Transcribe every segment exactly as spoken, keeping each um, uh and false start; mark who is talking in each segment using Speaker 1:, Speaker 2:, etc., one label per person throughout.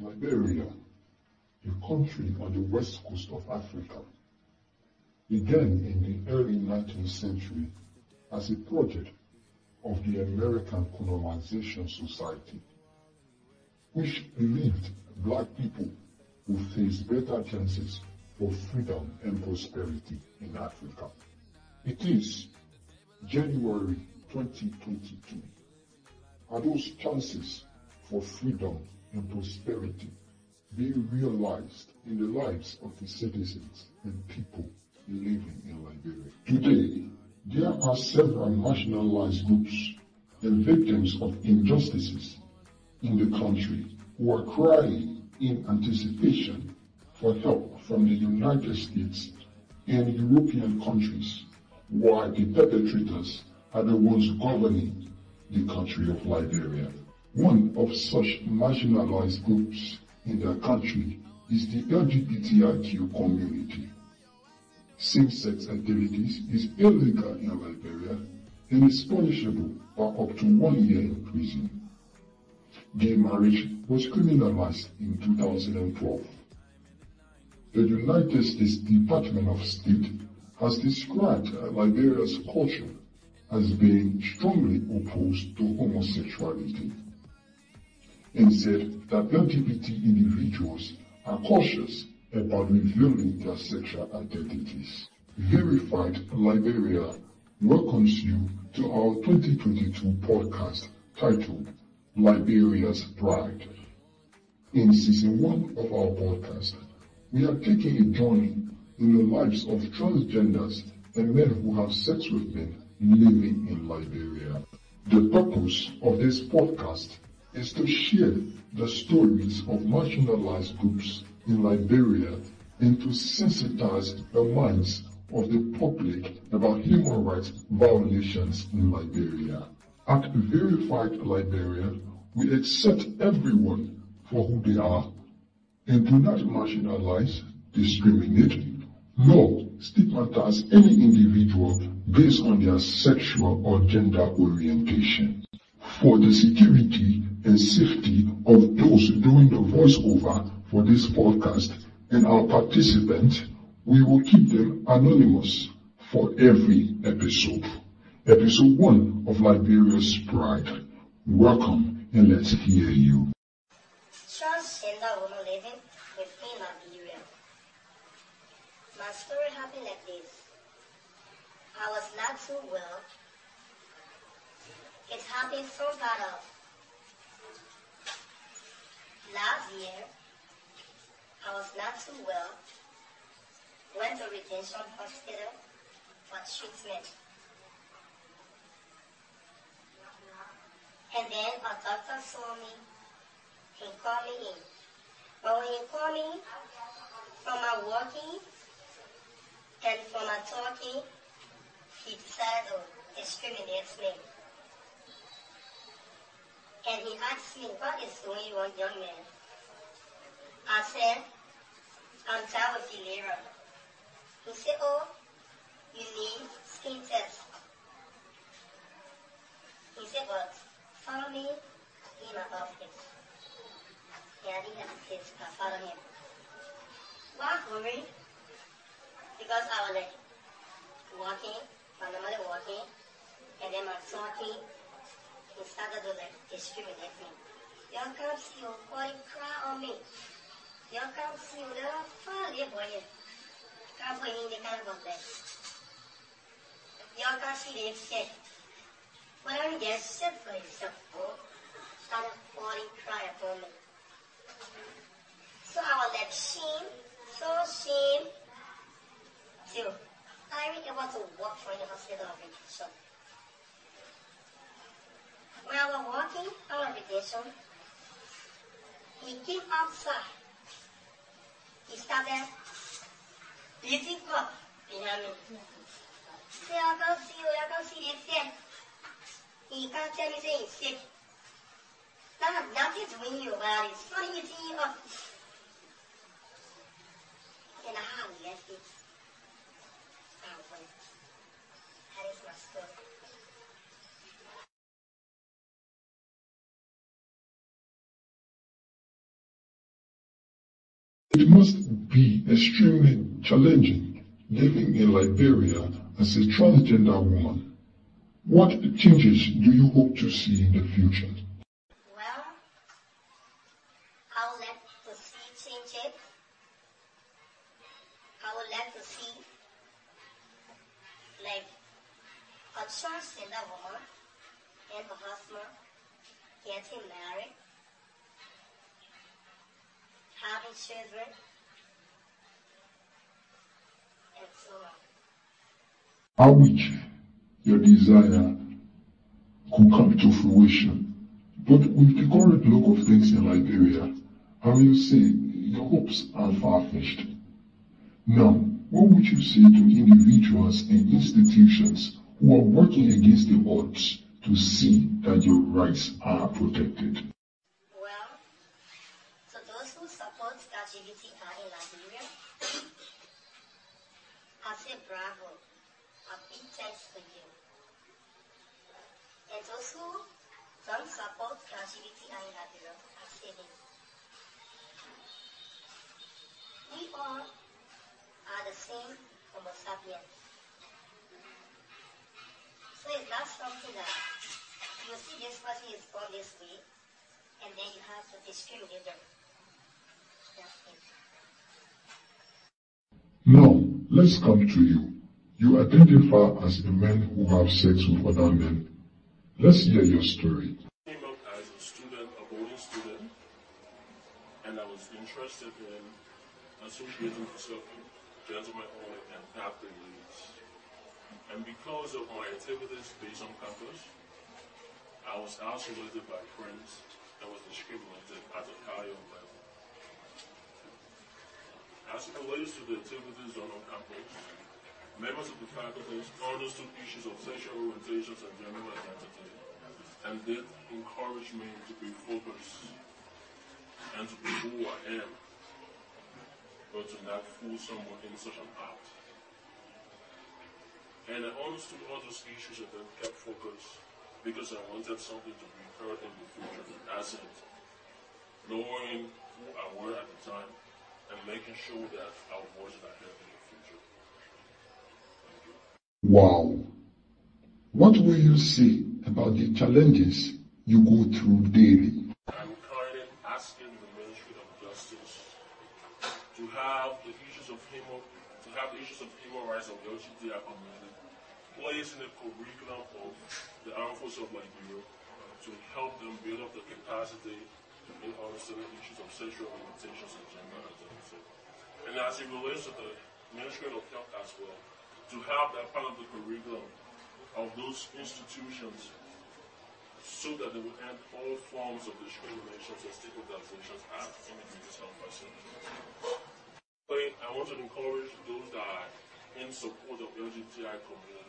Speaker 1: Liberia, a country on the west coast of Africa, began in the early nineteenth century as a project of the American Colonization Society, which believed black people would face better chances for freedom and prosperity in Africa. It is January twenty twenty-two. Are those chances for freedom and prosperity being realized in the lives of the citizens and people living in Liberia? Today, there are several marginalized groups and victims of injustices in the country who are crying in anticipation for help from the United States and European countries, while the perpetrators are the ones governing the country of Liberia. One of such marginalized groups in the country is the L G B T I Q community. Same-sex activities is illegal in Liberia and is punishable by up to one year in prison. Gay marriage was criminalized in two thousand twelve. The United States Department of State has described Liberia's culture as being strongly opposed to homosexuality and said that L G B T individuals are cautious about revealing their sexual identities. Verified Liberia welcomes you to our twenty twenty-two podcast titled Liberia's Pride. In season one of our podcast, we are taking a journey in the lives of transgenders and men who have sex with men living in Liberia. The purpose of this podcast is to share the stories of marginalized groups in Liberia and to sensitize the minds of the public about human rights violations in Liberia. At Verified Liberia, we accept everyone for who they are and do not marginalize, discriminate, nor stigmatize any individual based on their sexual or gender orientation. For the security and safety of those doing the voiceover for this podcast and our participants, we will keep them anonymous for every episode. Episode one of Liberia's Pride. Welcome and let's hear you.
Speaker 2: Transgender woman living within Liberia. My story happened like this. I was not too well. It happened from part of last year. I was not too well. Went to retention hospital for treatment. And then a doctor saw me. He called me in. But when he called me, from my walking and from my talking, he decided to discriminate me. And he asked me, what is going on, young man? I said, I'm tired of Hilera. He said, oh, you need skin test. He said, but follow me in my office. Yeah, I didn't have a place to follow him. Why hurry? Because I was like walking, my normally walking, and then my talking, he started to like discriminate me. Y'all can't see you, boy, cry on me. Y'all can't see you, little funny boy. Can't put in the kind of that. Y'all can't see the shit. When I get shit for yourself, oh, started falling, cry upon me. So I was like shame, so shame, till I was able to walk from the hospital of vacation. When I was walking out of vacation, he came outside. He started beating up behind me. Say, I can't see you, I can't see the face. He can't tell me say he's sick. That has nothing to do with you about it. It's funny you see you up. And I have left it. I went. That is my story.
Speaker 1: It must be extremely challenging living in Liberia as a transgender woman. What changes do you hope to see in the future?
Speaker 2: Well, I would like to see changes. I would like to see like a transgender woman and her husband getting married, having children, and so on.
Speaker 1: I wish your desire could come to fruition, but with the current look of things in Liberia, I will say your hopes are far-fetched. Now, what would you say to individuals and institutions who are working against the odds to see that your rights are protected?
Speaker 2: Well, to those who support L G B T I in Liberia, I say bravo, a big thanks to you. And those who don't support L G B T I in Liberia, I say this. We all are the same Homo sapiens. So it's not something that you see this person is born this way, and then you have to discriminate them. That's it.
Speaker 1: Now, let's come to you. You identify as a man who have sex with other men. Let's hear your story.
Speaker 3: I came up as a student, a boarding student, and I was interested in associating myself with gentlemen-only and Catholic leagues. And because of my activities based on campus, I was isolated by friends and was discriminated at the higher level. As it relates to the activities done on campus, members of the faculty understood issues of sexual orientations and gender identity, and did encourage me to be focused and to be who I am, but to not fool someone in such an act. And I understood all those issues and then kept focused because I wanted something to be heard in the future. That's it. Knowing who I was at the time and making sure that our voices are heard in the future. Thank you.
Speaker 1: Wow. What will you say about the challenges you go through daily?
Speaker 3: I'm currently asking the Ministry of Justice to have the issues of human, to have the issues of human rights of the L G B T I community placed in the curriculum of the Armed Forces of Liberia to help them build up the capacity in understanding issues of sexual orientations and gender identity. And as it relates to the Ministry of Health as well, to have that part of the curriculum of those institutions so that they will end all forms of discrimination and stigmatizations at individuals' health facilities. I want to encourage those that are in support of the L G B T I community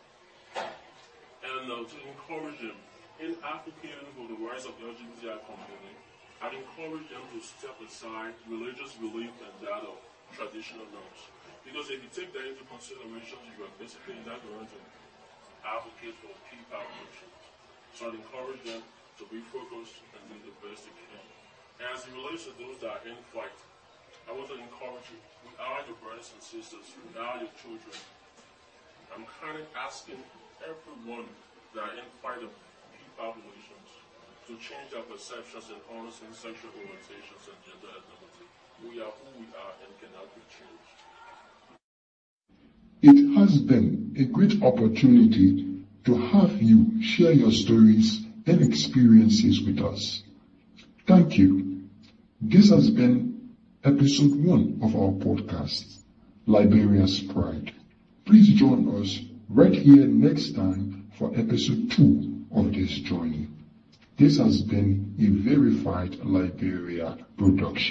Speaker 3: and uh, to encourage them in advocating for the rights of the L G B T I community. I'd encourage them to step aside religious belief and that of traditional norms. Because if you take that into consideration, you are basically not going to advocate for key populations. So I'd encourage them to be focused and do the best they can. And as it relates to those that are in fight, I want to encourage you. We are your brothers and sisters. We are your children. I'm kind of asking everyone that are in fight of key populations to change our perceptions and understand sexual orientations and gender identity. We are who we are and cannot be changed.
Speaker 1: It has been a great opportunity to have you share your stories and experiences with us. Thank you. This has been episode one of our podcast, Liberia's Pride. Please join us right here next time for episode two of this journey. This has been a Verified Liberia production.